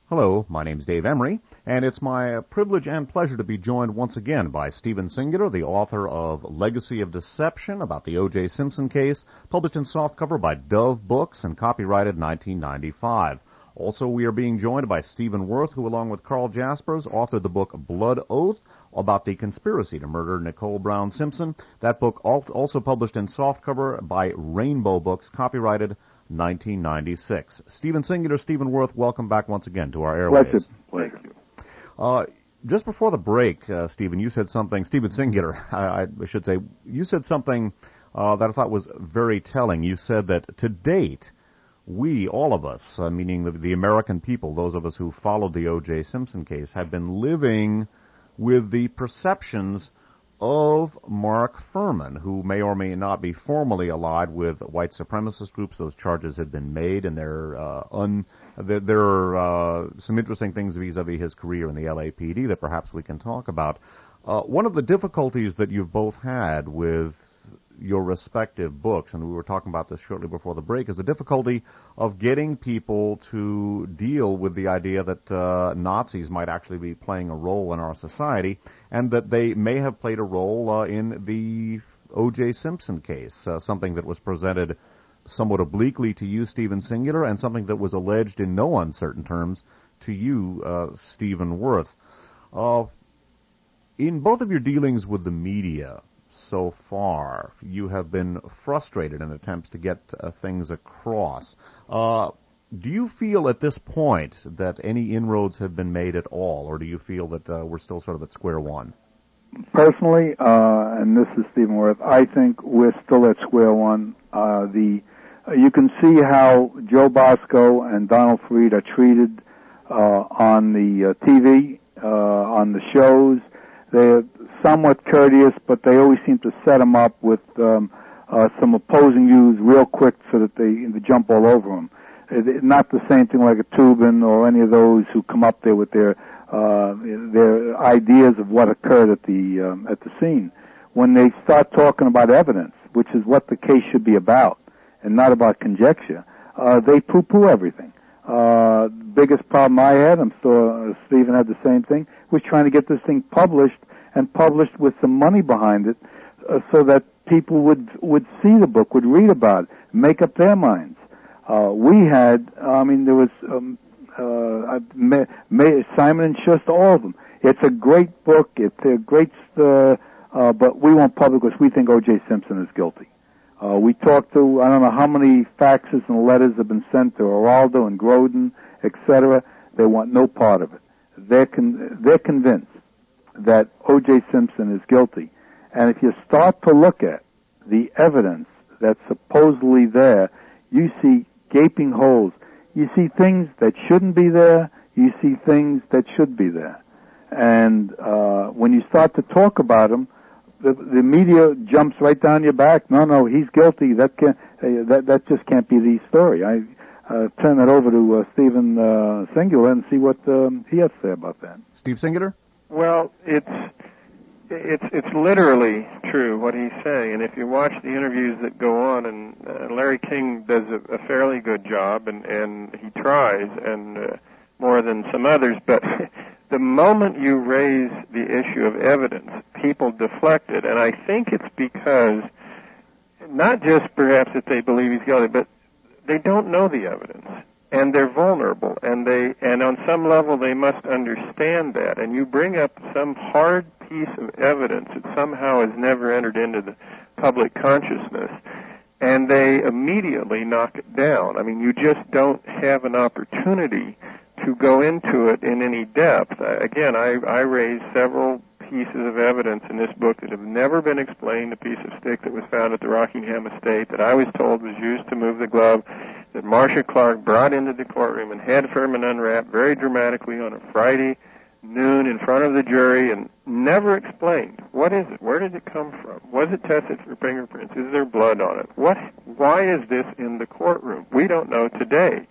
Hello, my name is Dave Emery, and it's my privilege and pleasure to be joined once again by Stephen Singular, the author of Legacy of Deception, about the O.J. Simpson case, published in softcover by Dove Books and copyrighted 1995. Also, we are being joined by Stephen Worth, who, along with Carl Jaspers, authored the book Blood Oath about the conspiracy to murder Nicole Brown Simpson. That book also published in softcover by Rainbow Books, copyrighted 1996. Stephen Singular, Stephen Worth, welcome back once again to our airwaves. Thank you. Just before the break, Stephen, you said something, Stephen Singular, I should say, you said something that I thought was very telling. You said that to date, we, all of us, meaning the American people, those of us who followed the O.J. Simpson case, have been living with the perceptions of Mark Fuhrman, who may or may not be formally allied with white supremacist groups. Those charges have been made, and there are some interesting things vis-a-vis his career in the LAPD that perhaps we can talk about. One of the difficulties that you've both had with your respective books, and we were talking about this shortly before the break, is the difficulty of getting people to deal with the idea that Nazis might actually be playing a role in our society, and that they may have played a role in the O.J. Simpson case, something that was presented somewhat obliquely to you, Stephen Singular, and something that was alleged in no uncertain terms to you, Stephen Worth. In both of your dealings with the media so far, you have been frustrated in attempts to get things across. Do you feel at this point that any inroads have been made at all, or do you feel that we're still sort of at square one? Personally, and this is Stephen Worth, I think we're still at square one. You can see how Joe Bosco and Donald Freed are treated on the TV, on the shows. They're somewhat courteous, but they always seem to set them up with some opposing views real quick so that they jump all over them. Not the same thing like a Tubin or any of those who come up there with their ideas of what occurred at the scene. When they start talking about evidence, which is what the case should be about, and not about conjecture, they poo-poo everything. Biggest problem I had, I'm sure Stephen had the same thing, was trying to get this thing published, and published with some money behind it, so that people would see the book, would read about it, make up their minds. We had, there was Simon & Schuster, all of them. It's a great book. It's a great, but we won't publish because we think O.J. Simpson is guilty. We talked to, I don't know how many faxes and letters have been sent to Geraldo and Grodin, etc. They want no part of it. They're convinced that O.J. Simpson is guilty. And if you start to look at the evidence that's supposedly there, you see gaping holes. You see things that shouldn't be there. You see things that should be there. And when you start to talk about them, the media jumps right down your back. No, he's guilty. That just can't be the story. I turn it over to Stephen Singular and see what he has to say about that. Steve Singular? Well, it's literally true what he's saying, and if you watch the interviews that go on, and Larry King does a fairly good job, and he tries, and more than some others, but the moment you raise the issue of evidence, people deflect it, and I think it's because, not just perhaps that they believe he's guilty, but they don't know the evidence. And they're vulnerable, and on some level they must understand that. And you bring up some hard piece of evidence that somehow has never entered into the public consciousness, and they immediately knock it down. I mean, you just don't have an opportunity to go into it in any depth. Again, I raised several pieces of evidence in this book that have never been explained. A piece of stick that was found at the Rockingham estate that I was told was used to move the glove, that Marcia Clark brought into the courtroom and had Fuhrman unwrapped very dramatically on a Friday noon in front of the jury, and never explained. What is it? Where did it come from? Was it tested for fingerprints? Is there blood on it? Why is this in the courtroom? We don't know today.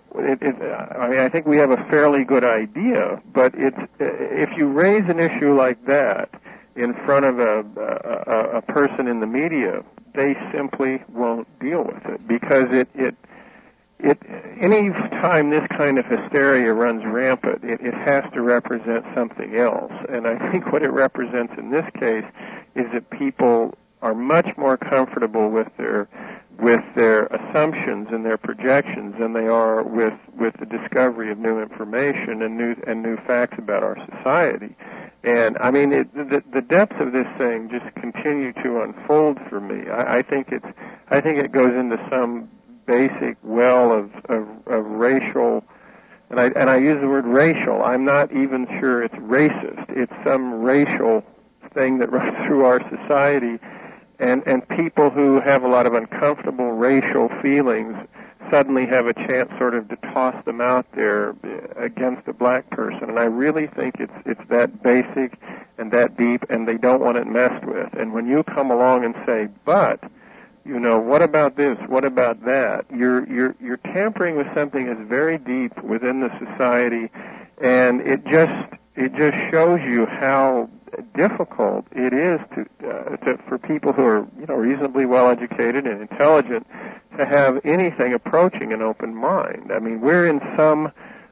I think we have a fairly good idea, but if you raise an issue like that in front of a person in the media, they simply won't deal with it because any time this kind of hysteria runs rampant, it has to represent something else. And I think what it represents in this case is that people are much more comfortable with their assumptions and their projections than they are with the discovery of new information and new facts about our society. And I mean, the depths of this thing just continue to unfold for me. I think it goes into some basic well of racial, and I use the word racial. I'm not even sure it's racist. It's some racial thing that runs through our society, and people who have a lot of uncomfortable racial feelings suddenly have a chance sort of to toss them out there against a black person. And I really think it's that basic and that deep, and they don't want it messed with. And when you come along and say, but, you know, what about this? What about that? You're tampering with something that's very deep within the society, and it just shows you how difficult it is for people who are, you know, reasonably well educated and intelligent to have anything approaching an open mind. I mean, we're in some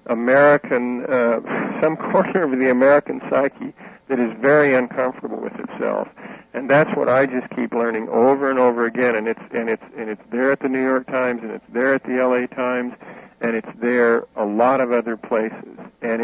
some corner of the American psyche that is very uncomfortable with itself, and that's what I just keep learning over and over again. And it's there at the New York Times, and it's there at the L.A. Times, and it's there a lot of other places. And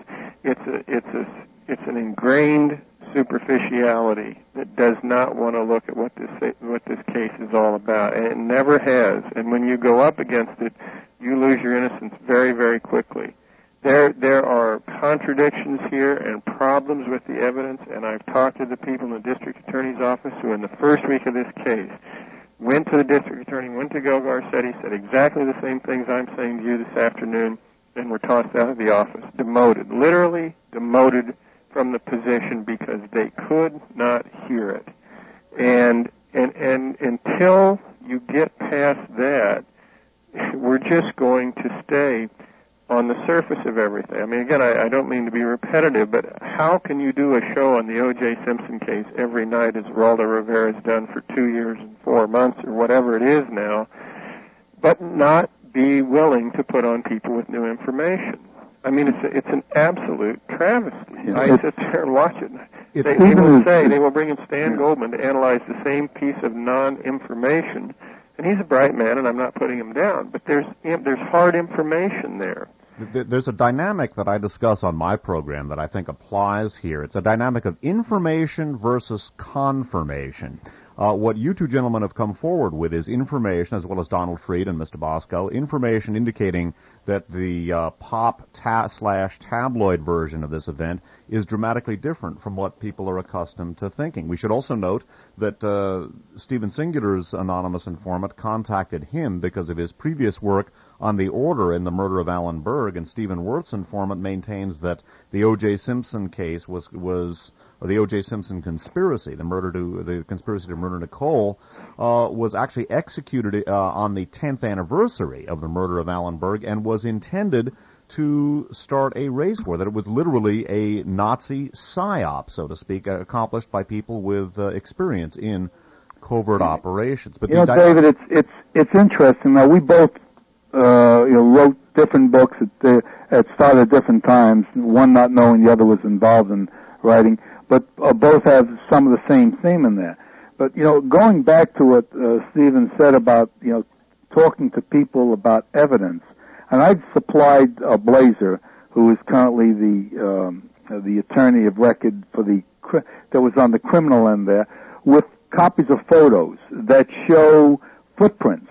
it's an ingrained superficiality that does not want to look at what this case is all about, and it never has. And when you go up against it, you lose your innocence very, very quickly. There are contradictions here and problems with the evidence, and I've talked to the people in the district attorney's office who, in the first week of this case, went to the district attorney, went to Gil Garcetti, said exactly the same things I'm saying to you this afternoon, and were tossed out of the office, demoted, literally demoted from the position because they could not hear it. And until you get past that, we're just going to stay on the surface of everything. I mean, again, I don't mean to be repetitive, but how can you do a show on the O.J. Simpson case every night, as Geraldo Rivera has done for 2 years and 4 months or whatever it is now, but not be willing to put on people with new information? I mean, it's an absolute travesty. I sit there and watch it. They will bring in Stan Goldman to analyze the same piece of non-information, and he's a bright man, and I'm not putting him down, but there's hard information there. There's a dynamic that I discuss on my program that I think applies here. It's a dynamic of information versus confirmation. What you two gentlemen have come forward with is information, as well as Donald Freed and Mr. Bosco, information indicating that the pop/tabloid version of this event is dramatically different from what people are accustomed to thinking. We should also note that Stephen Singular's anonymous informant contacted him because of his previous work on the order in the murder of Alan Berg, and Stephen Wirth's informant maintains that the O.J. Simpson case or the O.J. Simpson conspiracy, the conspiracy to murder Nicole, was actually executed on the 10th anniversary of the murder of Alan Berg and was intended to start a race war, that it was literally a Nazi psyop, so to speak, accomplished by people with experience in covert operations. But David, it's interesting. Now, we both wrote different books at started at different times, one not knowing the other was involved in writing, but both have some of the same theme in there. But, going back to what Stephen said about, talking to people about evidence, and I'd supplied Blazer, who is currently the attorney of record that was on the criminal end there, with copies of photos that show footprints,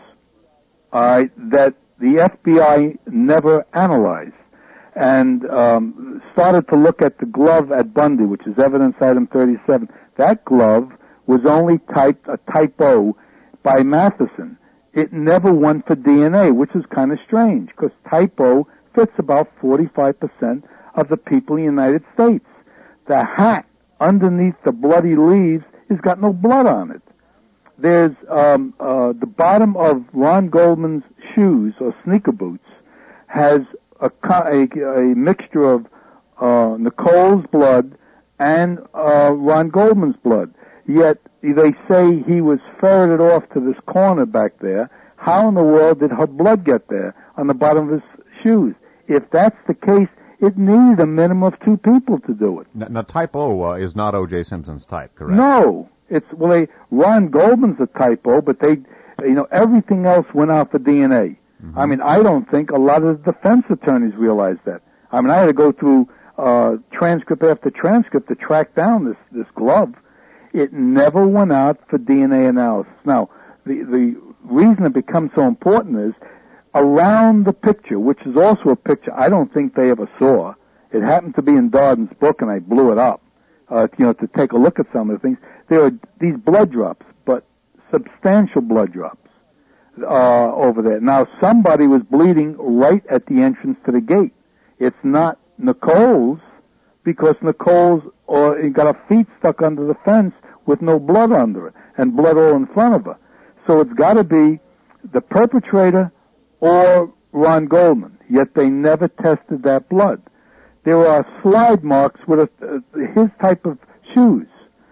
that the FBI never analyzed, and started to look at the glove at Bundy, which is evidence item 37. That glove was only typed a typo by Matheson. It never went for DNA, which is kind of strange, because typo fits about 45% of the people in the United States. The hat underneath the bloody leaves has got no blood on it. There's the bottom of Ron Goldman's shoes or sneaker boots has a mixture of Nicole's blood and Ron Goldman's blood. Yet they say he was ferreted off to this corner back there, How in the world did her blood get there on the bottom of his shoes? If that's the case, it needed a minimum of 2 people to do it. Now type O is not O.J. Simpson's type, correct? No. Ron Goldman's a type O, but everything else went out for DNA. Mm-hmm. I mean, I don't think a lot of the defense attorneys realized that. I mean, I had to go through transcript after transcript to track down this glove. It never went out for DNA analysis. Now, the reason it becomes so important is around the picture, which is also a picture I don't think they ever saw. It happened to be in Darden's book, and I blew it up, to take a look at some of the things. There are these blood drops, but substantial blood drops over there. Now, somebody was bleeding right at the entrance to the gate. It's not Nicole's, because Nicole's got her feet stuck under the fence with no blood under it, and blood all in front of her. So it's got to be the perpetrator or Ron Goldman, yet they never tested that blood. There are slide marks with his type of shoes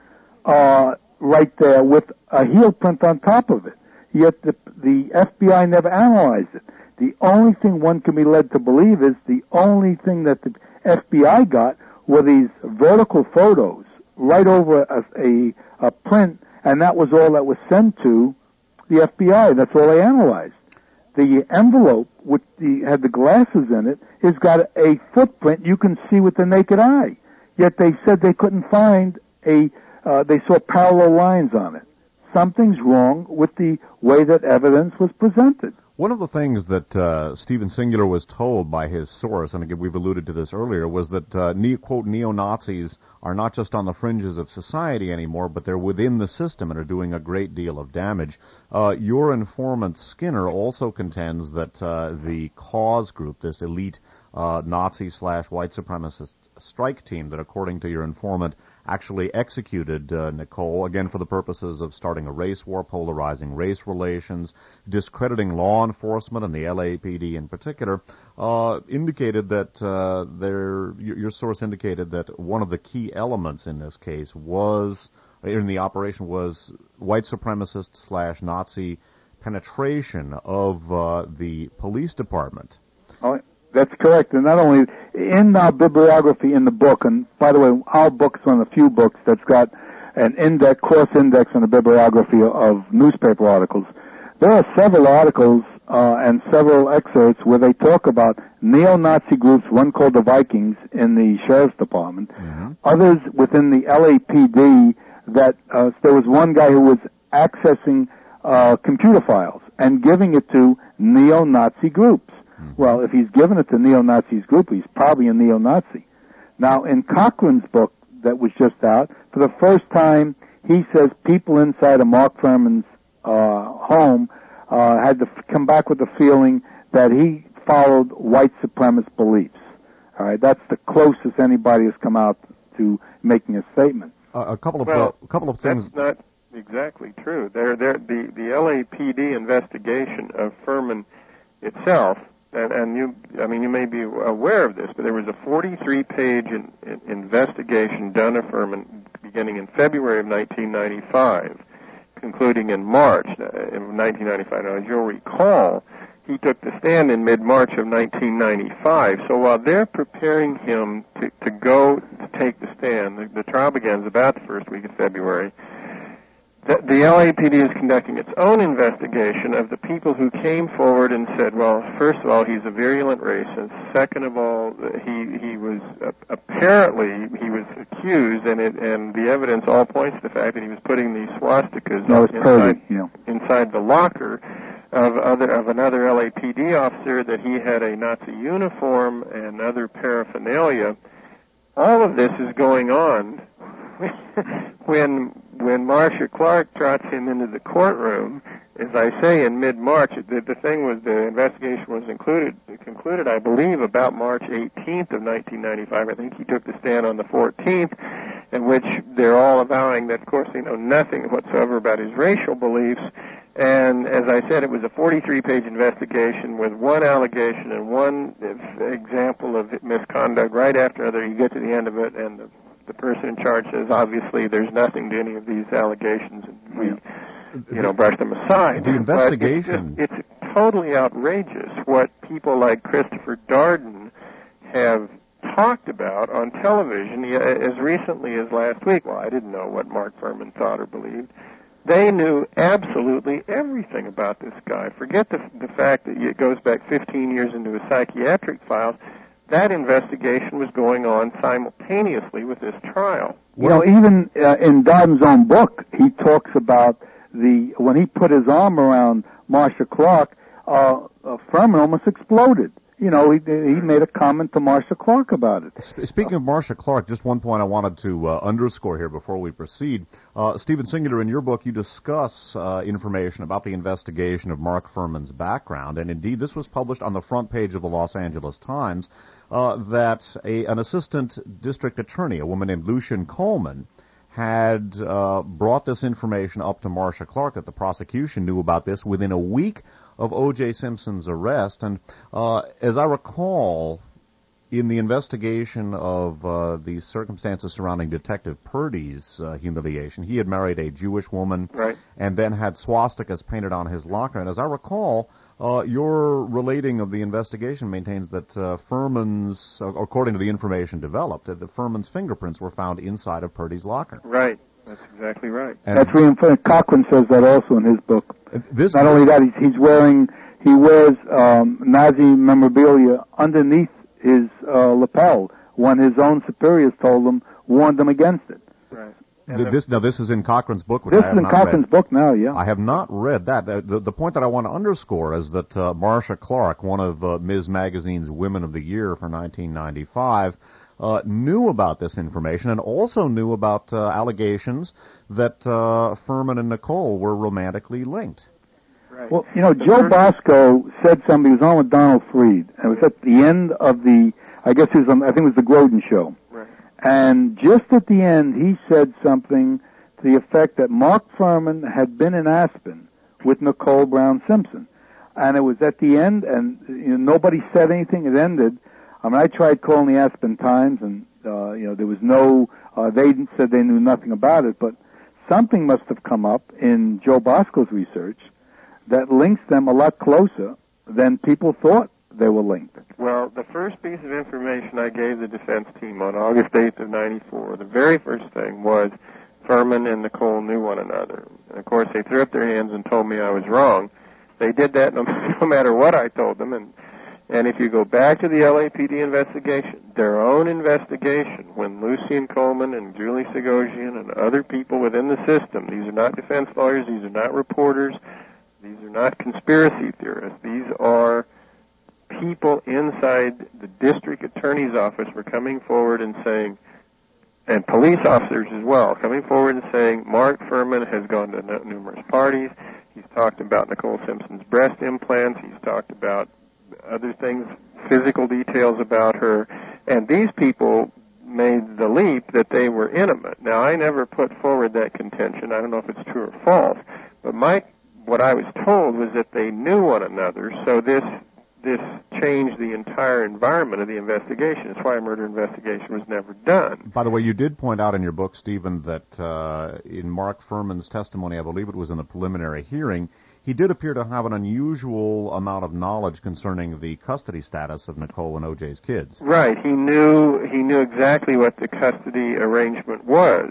right there with a heel print on top of it, yet the FBI never analyzed it. The only thing one can be led to believe is the only thing that the FBI got were these vertical photos right over a print, and that was all that was sent to the FBI. That's all they analyzed. The envelope, which had the glasses in it, has got a footprint you can see with the naked eye. Yet they said they couldn't find they saw parallel lines on it. Something's wrong with the way that evidence was presented. One of the things that Stephen Singular was told by his source, and again we've alluded to this earlier, was that, quote, neo-Nazis are not just on the fringes of society anymore, but they're within the system and are doing a great deal of damage. Your informant, Skinner, also contends that the Cause group, this elite Nazi/white supremacist strike team that, according to your informant, actually executed Nicole, again for the purposes of starting a race war, polarizing race relations, discrediting law enforcement and the LAPD in particular, indicated that your source indicated that one of the key elements in this case in the operation was white supremacist/Nazi penetration of the police department. Oh, that's correct. And not only in our bibliography in the book, and by the way, our book is one of the few books that's got an cross-index on the bibliography of newspaper articles. There are several articles and several excerpts where they talk about neo-Nazi groups, one called the Vikings in the Sheriff's Department, others within the LAPD, that there was one guy who was accessing computer files and giving it to neo-Nazi groups. Well, if he's given it to neo-Nazi's group, he's probably a neo-Nazi. Now, in Cochran's book that was just out, for the first time, he says people inside of Mark Fuhrman's home had to come back with the feeling that he followed white supremacist beliefs. All right, that's the closest anybody has come out to making a statement. A couple of things. That's not exactly true. The LAPD investigation of Fuhrman itself. And you may be aware of this, but there was a 43-page investigation done of Fuhrman beginning in February of 1995, concluding in March of 1995. Now, as you'll recall, he took the stand in mid-March of 1995. So while they're preparing him to go to take the stand, the trial begins about the first week of February. The LAPD is conducting its own investigation of the people who came forward and said, well, first of all, he's a virulent racist. Second of all, he was apparently accused, and the evidence all points to the fact that he was putting these swastikas inside the locker of another LAPD officer, that he had a Nazi uniform and other paraphernalia. All of this is going on when Marcia Clark trots him into the courtroom. As I say, in mid-March, the investigation was concluded, I believe, about March 18th of 1995. I think he took the stand on the 14th, in which they're all avowing that, of course, they know nothing whatsoever about his racial beliefs. And as I said, it was a 43-page investigation with one allegation and one example of misconduct right after another. You get to the end of it, and the person in charge says, obviously, there's nothing to any of these allegations. And brush them aside. The investigation. It's totally outrageous what people like Christopher Darden have talked about on television as recently as last week. Well, I didn't know what Mark Fuhrman thought or believed. They knew absolutely everything about this guy. Forget the fact that it goes back 15 years into his psychiatric files. That investigation was going on simultaneously with this trial. Even in Darden's own book, he talks about when he put his arm around Marcia Clark, Fuhrman almost exploded. He made a comment to Marcia Clark about it. Speaking of Marcia Clark, just one point I wanted to underscore here before we proceed. Stephen Singular, in your book, you discuss information about the investigation of Mark Fuhrman's background, and indeed this was published on the front page of the Los Angeles Times, that an assistant district attorney, a woman named Lucien Coleman, had brought this information up to Marcia Clark, that the prosecution knew about this within a week of O.J. Simpson's arrest. And as I recall, in the investigation of the circumstances surrounding Detective Purdy's humiliation, he had married a Jewish woman, right, and then had swastikas painted on his locker. And as I recall, your relating of the investigation maintains that Fuhrman's, according to the information developed, that Fuhrman's fingerprints were found inside of Purdy's locker. Right. That's exactly right. And that's reinforced. Cochran says that also in his book. Not only that, he wears Nazi memorabilia underneath his lapel when his own superiors warned him against it. Right. This is in Cochran's book, which this I have is in not Cochran's read. book now, yeah. I have not read that. The point that I want to underscore is that Marcia Clark, one of Ms. Magazine's Women of the Year for 1995, knew about this information and also knew about allegations that Fuhrman and Nicole were romantically linked. Right. Well, Joe Bosco said something. He was on with Donald Freed, and it was at the end of I think it was the Grodin show. Right. And just at the end, he said something to the effect that Mark Fuhrman had been in Aspen with Nicole Brown Simpson. And it was at the end, and nobody said anything. It ended. I tried calling the Aspen Times, and there was no. They said they knew nothing about it, but something must have come up in Joe Bosco's research that links them a lot closer than people thought they were linked. Well, the first piece of information I gave the defense team on August 8th of '94, the very first thing was Fuhrman and Nicole knew one another. And of course, they threw up their hands and told me I was wrong. They did that no matter what I told them, and if you go back to the LAPD investigation, their own investigation, when Lucien Coleman and Julie Segosian and other people within the system, these are not defense lawyers, these are not reporters, these are not conspiracy theorists, these are people inside the district attorney's office were coming forward and saying, and police officers as well, coming forward and saying, Mark Fuhrman has gone to numerous parties, he's talked about Nicole Simpson's breast implants, he's talked about other things, physical details about her, and these people made the leap that they were intimate. Now, I never put forward that contention. I don't know if it's true or false, but what I was told was that they knew one another, so this changed the entire environment of the investigation. That's why a murder investigation was never done. By the way, you did point out in your book, Stephen, that in Mark Fuhrman's testimony, I believe it was in the preliminary hearing, he did appear to have an unusual amount of knowledge concerning the custody status of Nicole and O.J.'s kids. Right. He knew exactly what the custody arrangement was.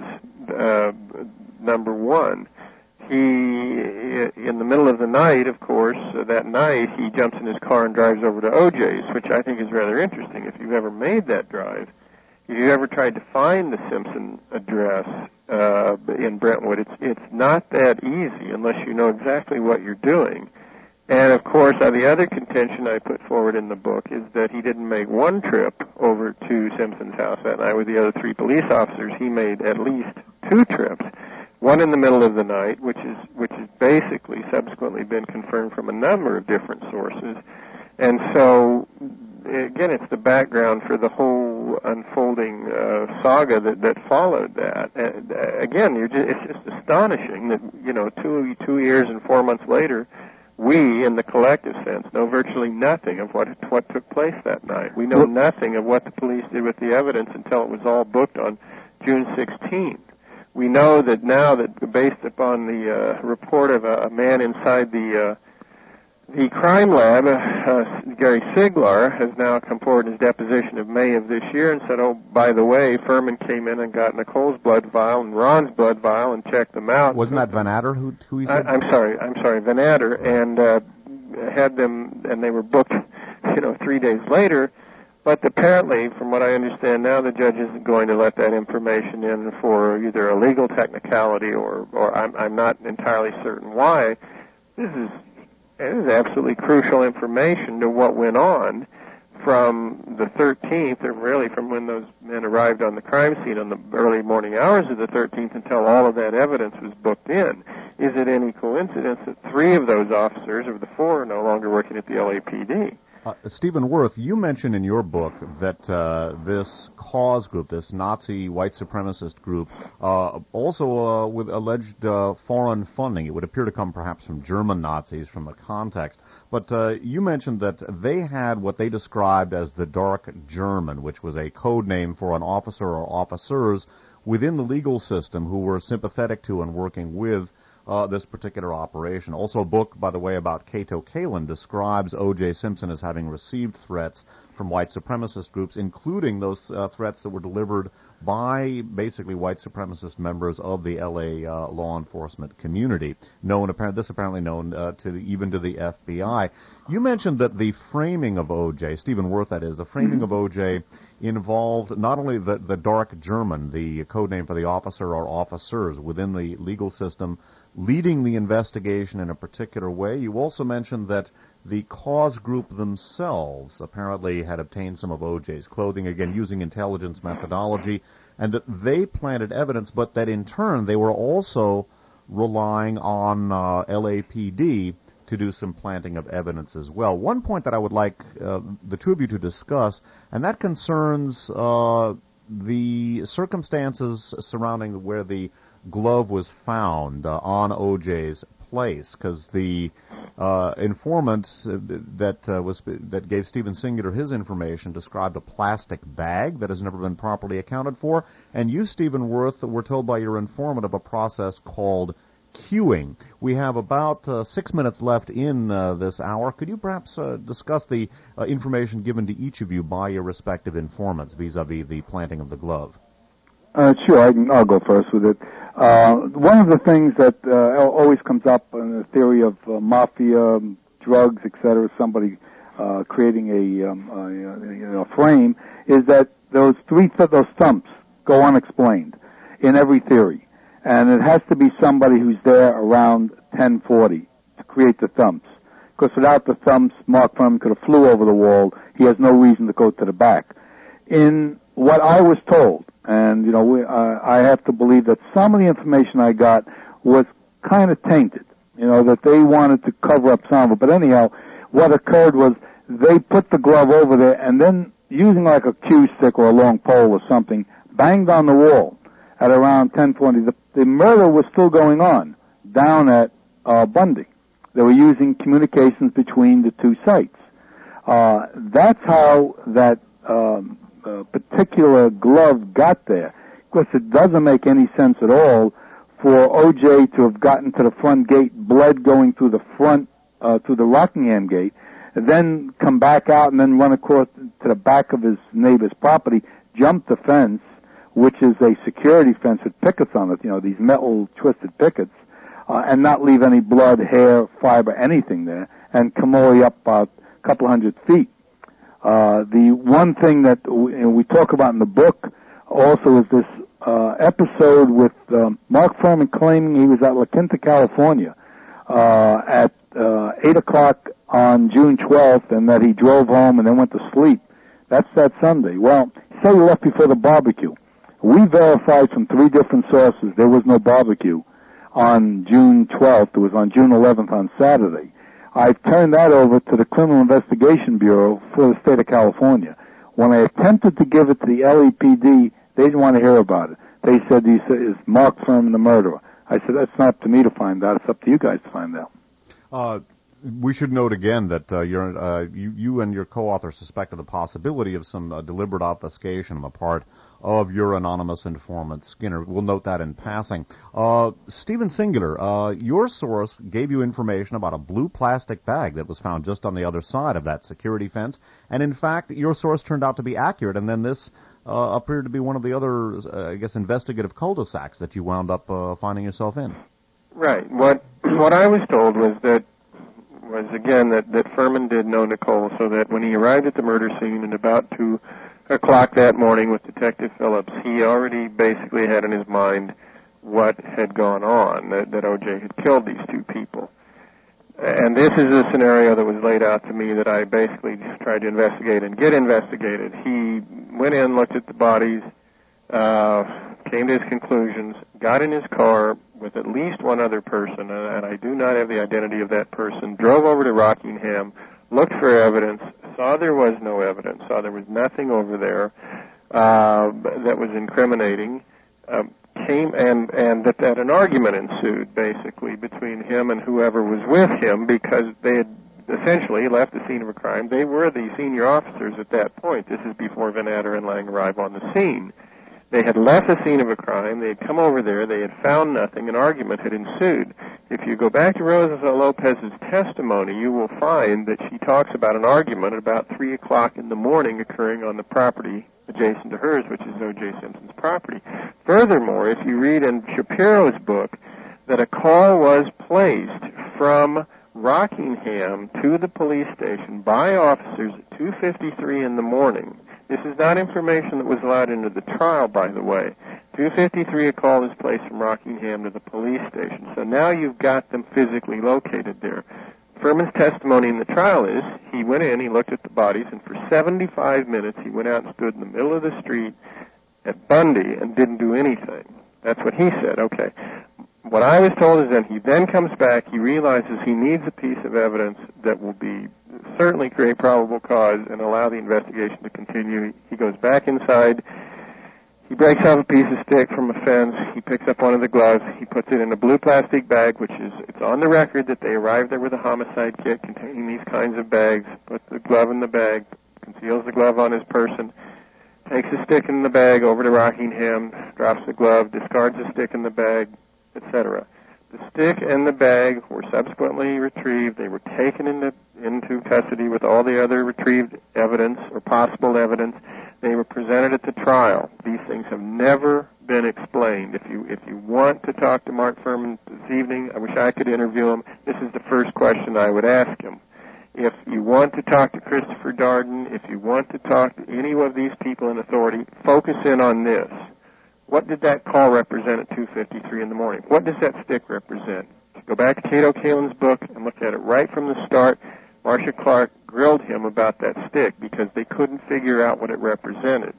Number one, he, in the middle of the night, of course, that night, he jumps in his car and drives over to O.J.'s, which I think is rather interesting. If you've ever made that drive, if you've ever tried to find the Simpson address in Brentwood, it's not that easy unless you know exactly what you're doing. And, of course, the other contention I put forward in the book is that he didn't make one trip over to Simpson's house that night with the other three police officers. He made at least two trips, one in the middle of the night, which has basically subsequently been confirmed from a number of different sources. And so, again, it's the background for the whole unfolding saga that followed that. Again, it's just astonishing that, 2 years and 4 months later, we, in the collective sense, know virtually nothing of what took place that night. We know nothing of what the police did with the evidence until it was all booked on June 16th. we know that now that based upon the report of a man inside the crime lab, Gary Siglar, has now come forward in his deposition of May of this year and said, oh, by the way, Furman came in and got Nicole's blood vial and Ron's blood vial and checked them out. Wasn't that Van Adder who he said? I'm sorry, Van Adder, and had them, and they were booked, 3 days later. But apparently, from what I understand now, the judge isn't going to let that information in for either a legal technicality or I'm not entirely certain why. This is absolutely crucial information to what went on from the 13th, or really from when those men arrived on the crime scene on the early morning hours of the 13th until all of that evidence was booked in. Is it any coincidence that 3 of those officers, of the 4, are no longer working at the LAPD? Stephen Wirth, you mentioned in your book that this cause group, this Nazi white supremacist group, also with alleged foreign funding. It would appear to come perhaps from German Nazis from the context. But you mentioned that they had what they described as the Dark German, which was a code name for an officer or officers within the legal system who were sympathetic to and working with this particular operation. Also, a book, by the way, about Cato Kalin describes O.J. Simpson as having received threats from white supremacist groups, including those threats that were delivered by basically white supremacist members of the L.A. Law enforcement community. This apparently known even to the FBI. You mentioned that the framing of O.J., Stephen Wirth that is, the framing of O.J. involved not only the Dark German, the code name for the officer or officers within the legal system, leading the investigation in a particular way. You also mentioned that the cause group themselves apparently had obtained some of O.J.'s clothing, again using intelligence methodology, and that they planted evidence, but that in turn they were also relying on LAPD to do some planting of evidence as well. One point that I would like the two of you to discuss, and that concerns the circumstances surrounding where the glove was found on O.J.'s place, because the informant that gave Stephen Singular his information described a plastic bag that has never been properly accounted for, and you, Stephen Wirth, were told by your informant of a process called queuing. We have about 6 minutes left in this hour. Could you perhaps discuss the information given to each of you by your respective informants vis-a-vis the planting of the glove? Sure, I'll go first with it. One of the things that always comes up in the theory of mafia, drugs, etc., somebody creating a frame, is that those thumps go unexplained in every theory. And it has to be somebody who's there around 10:40 to create the thumps. Because without the thumps, Mark Furman could have flew over the wall. He has no reason to go to the back. In what I was told, and I have to believe that some of the information I got was kind of tainted, that they wanted to cover up some of it. But anyhow, what occurred was they put the glove over there and then, using like a cue stick or a long pole or something, banged on the wall at around 10:20. The murder was still going on down at Bundy. They were using communications between the two sites. That's how that particular glove got there. Of course, it doesn't make any sense at all for O.J. to have gotten to the front gate, blood going through the front, through the Rockingham gate, and then come back out and then run across to the back of his neighbor's property, jump the fence, which is a security fence with pickets on it, these metal twisted pickets, and not leave any blood, hair, fiber, anything there, and come all the way up about a couple hundred feet. The one thing that we talk about in the book also is this episode with Mark Furman claiming he was at La Quinta, California, at 8 o'clock on June 12th, and that he drove home and then went to sleep. That's that Sunday. Well, he said he left before the barbecue. We verified from 3 different sources there was no barbecue on June 12th. It was on June 11th on Saturday. I've turned that over to the Criminal Investigation Bureau for the state of California. When I attempted to give it to the LAPD, they didn't want to hear about it. They said, is Mark Furman the murderer? I said, that's not up to me to find out. It's up to you guys to find out. We should note again that you and your co-author suspected the possibility of some deliberate obfuscation on the part of your anonymous informant, Skinner. We'll note that in passing. Stephen Singular, your source gave you information about a blue plastic bag that was found just on the other side of that security fence, and in fact, your source turned out to be accurate, and then this appeared to be one of the other, investigative cul-de-sacs that you wound up finding yourself in. Right. What I was told was that Furman did know Nicole, so that when he arrived at the murder scene at about 2 o'clock that morning with Detective Phillips, he already basically had in his mind what had gone on, that O.J. had killed these two people. And this is a scenario that was laid out to me that I basically tried to investigate and get investigated. He went in, looked at the bodies, came to his conclusions, got in his car with at least one other person, and I do not have the identity of that person, drove over to Rockingham, looked for evidence, saw there was no evidence, saw there was nothing over there that was incriminating, came and that an argument ensued, basically, between him and whoever was with him, because they had essentially left the scene of a crime. They were the senior officers at that point. This is before Van Adder and Lang arrive on the scene. They had left the scene of a crime. They had come over there. They had found nothing. An argument had ensued. If you go back to Rosa Lopez's testimony, you will find that she talks about an argument at about 3 o'clock in the morning occurring on the property adjacent to hers, which is O.J. Simpson's property. Furthermore, if you read in Shapiro's book that a call was placed from Rockingham to the police station by officers at 2:53 in the morning. This is not information that was allowed into the trial, by the way. 2:53, a call is placed from Rockingham to the police station. So now you've got them physically located there. Furman's testimony in the trial is he went in, he looked at the bodies, and for 75 minutes he went out and stood in the middle of the street at Bundy and didn't do anything. That's what he said. Okay. What I was told is that he then comes back, he realizes he needs a piece of evidence that will be certainly create probable cause and allow the investigation to continue. He goes back inside, he breaks off a piece of stick from a fence, he picks up one of the gloves, he puts it in a blue plastic bag, it's on the record that they arrived there with a homicide kit containing these kinds of bags, puts the glove in the bag, conceals the glove on his person, takes the stick in the bag over to Rockingham, drops the glove, discards the stick in the bag, etc. The stick and the bag were subsequently retrieved. They were taken into custody with all the other retrieved evidence or possible evidence. They were presented at the trial. These things have never been explained. If you want to talk to Mark Furman this evening, I wish I could interview him. This is the first question I would ask him. If you want to talk to Christopher Darden, if you want to talk to any of these people in authority, focus in on this. What did that call represent at 2:53 in the morning? What does that stick represent? Go back to Cato Kalin's book and look at it right from the start. Marcia Clark grilled him about that stick because they couldn't figure out what it represented.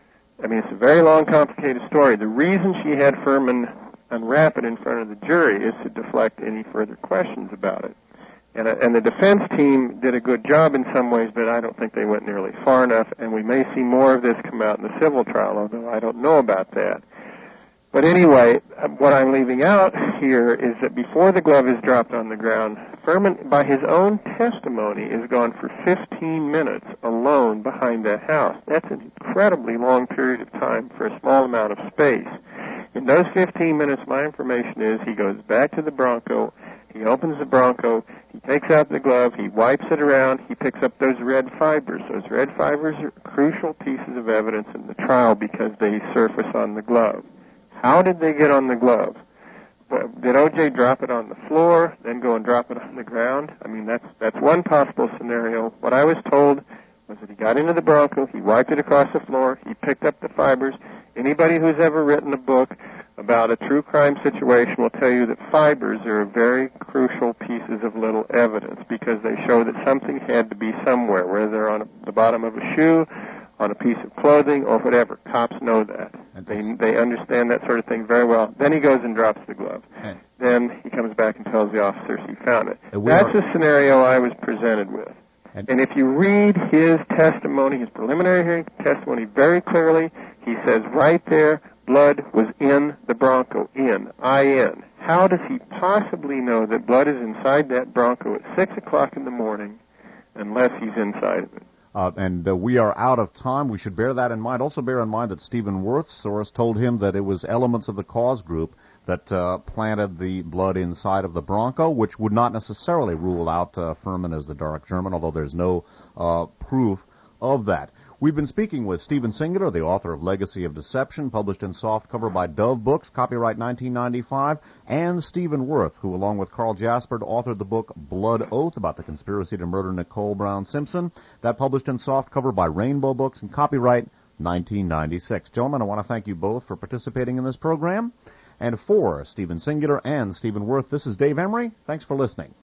I mean, it's a very long, complicated story. The reason she had Furman unwrap it in front of the jury is to deflect any further questions about it. And the defense team did a good job in some ways, but I don't think they went nearly far enough, and we may see more of this come out in the civil trial, although I don't know about that. But anyway, what I'm leaving out here is that before the glove is dropped on the ground, Furman, by his own testimony, is gone for 15 minutes alone behind that house. That's an incredibly long period of time for a small amount of space. In those 15 minutes, my information is he goes back to the Bronco, he opens the Bronco, he takes out the glove, he wipes it around, he picks up those red fibers. Those red fibers are crucial pieces of evidence in the trial because they surface on the glove. How did they get on the glove? Did O.J. drop it on the floor, then go and drop it on the ground? I mean, that's one possible scenario. What I was told was that he got into the Bronco, he wiped it across the floor, he picked up the fibers. Anybody who's ever written a book about a true crime situation will tell you that fibers are very crucial pieces of little evidence because they show that something had to be somewhere, whether they're on the bottom of a shoe, on a piece of clothing, or whatever. Cops know that. They understand that sort of thing very well. Then he goes and drops the glove. Then he comes back and tells the officers he found it. That's the scenario I was presented with. And if you read his testimony, his preliminary hearing testimony very clearly, he says right there, blood was in the Bronco, I-N. How does he possibly know that blood is inside that Bronco at 6 o'clock in the morning unless he's inside of it? And we are out of time. We should bear that in mind. Also bear in mind that Stephen Worth's source told him that it was elements of the Cause group that planted the blood inside of the Bronco, which would not necessarily rule out Furman as the Dark German, although there's no proof of that. We've been speaking with Stephen Singular, the author of Legacy of Deception, published in softcover by Dove Books, copyright 1995, and Stephen Worth, who, along with Carl Jaspard, authored the book Blood Oath about the conspiracy to murder Nicole Brown Simpson. That published in softcover by Rainbow Books and copyright 1996. Gentlemen, I want to thank you both for participating in this program. And for Stephen Singular and Stephen Worth, this is Dave Emery. Thanks for listening.